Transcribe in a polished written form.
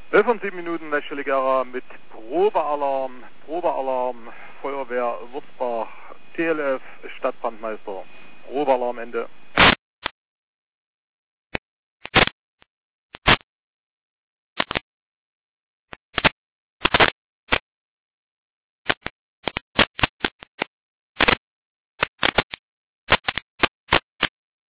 11 und 7 Minuten Nächtliche Gera mit Probealarm, Feuerwehr Würzbach, TLF, Stadtbrandmeister, Probealarm Ende.